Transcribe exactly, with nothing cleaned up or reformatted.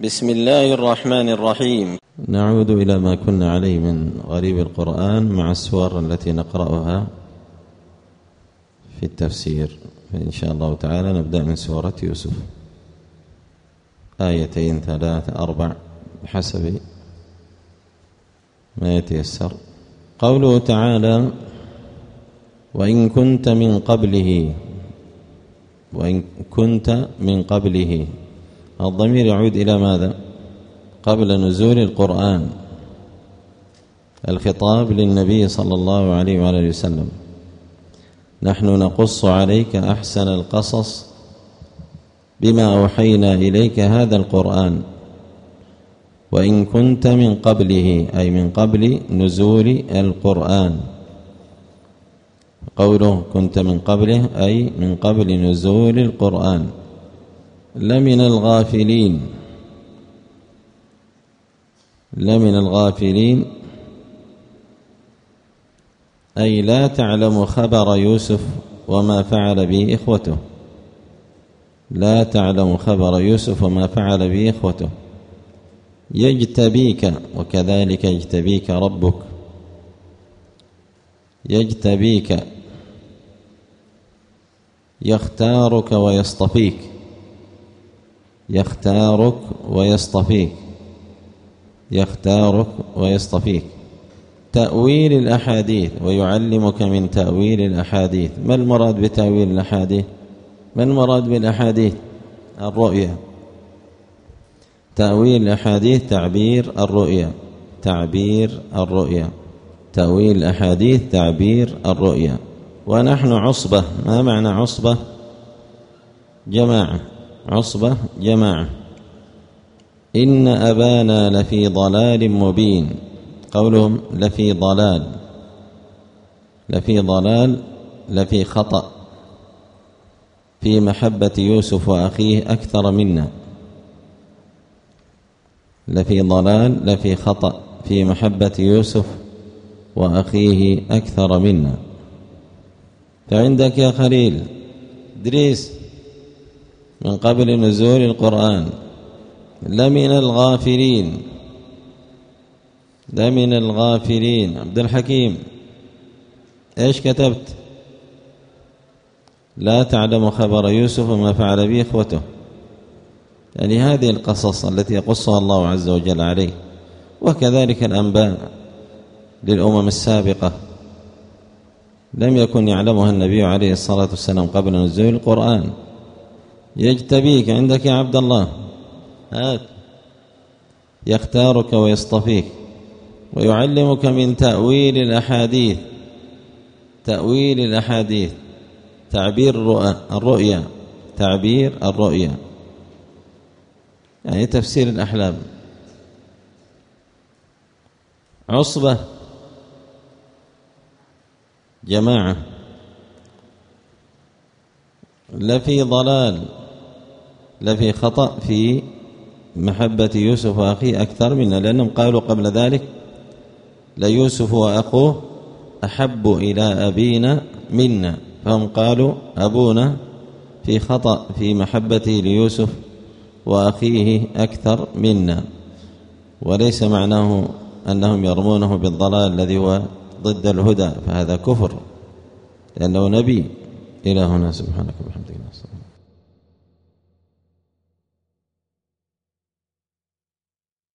بسم الله الرحمن الرحيم. نعود إلى ما كنا عليه من غريب القرآن مع السور التي نقرأها في التفسير، فإن شاء الله تعالى نبدأ من سورة يوسف، آيتين ثلاثة أربع بحسب ما يتيسر. قوله تعالى: وإن كنت من قبله، وإن كنت من قبله، الضمير يعود إلى ماذا؟ قبل نزول القرآن، الخطاب للنبي صلى الله عليه وآله وسلم: نحن نقص عليك أحسن القصص بما أوحينا إليك هذا القرآن وإن كنت من قبله، أي من قبل نزول القرآن. قوله كنت من قبله أي من قبل نزول القرآن، لمن الغافلين، لمن الغافلين أي لا تعلم خبر يوسف وما فعل به إخوته، لا تعلم خبر يوسف وما فعل به إخوته. يجتبيك، وكذلك يجتبيك ربك، يجتبيك يختارك ويصطفيك، يختارك ويصطفيك، يختارك ويصطفيك. تأويل الأحاديث، ويعلمك من تأويل الأحاديث. ما المراد بتأويل الأحاديث؟ ما المراد بالأحاديث؟ الرؤيا. تأويل الأحاديث تعبير الرؤيا، تعبير الرؤيا. تأويل الأحاديث تعبير الرؤيا. ونحن عصبة. ما معنى عصبة؟ جماعة، عصبة جماعة. إن أبانا لفي ضلال مبين. قولهم لفي ضلال، لفي ضلال، لفي خطأ في محبة يوسف وأخيه أكثر منا. لفي ضلال، لفي خطأ في محبة يوسف وأخيه أكثر منا. فعندك يا خليل إدريس من قبل نزول القرآن لمن الغافلين، لمن الغافلين. عبد الحكيم ايش كتبت؟ لا تعلم خبر يوسف وما فعل به إخوته. يعني هذه القصص التي يقصها الله عز وجل عليه، وكذلك الأنباء للأمم السابقة لم يكن يعلمها النبي عليه الصلاة والسلام قبل نزول القرآن. يجتبيك، عندك يا عبد الله، هات. يختارك ويصطفيك ويعلمك من تأويل الأحاديث، تأويل الأحاديث تعبير الرؤيا، تعبير الرؤيا يعني تفسير الأحلام. عصبة جماعة. لفي ضلال، لفي خطأ في محبة يوسف وأخيه أكثر منا، لأنهم قالوا قبل ذلك ليوسف وأخوه أحب إلى أبينا منا، فهم قالوا أبونا في خطأ في محبته ليوسف وأخيه أكثر منا، وليس معناه أنهم يرمونه بالضلال الذي هو ضد الهدى، فهذا كفر لأنه نبي. إلى هنا، سبحانك وبحمدك.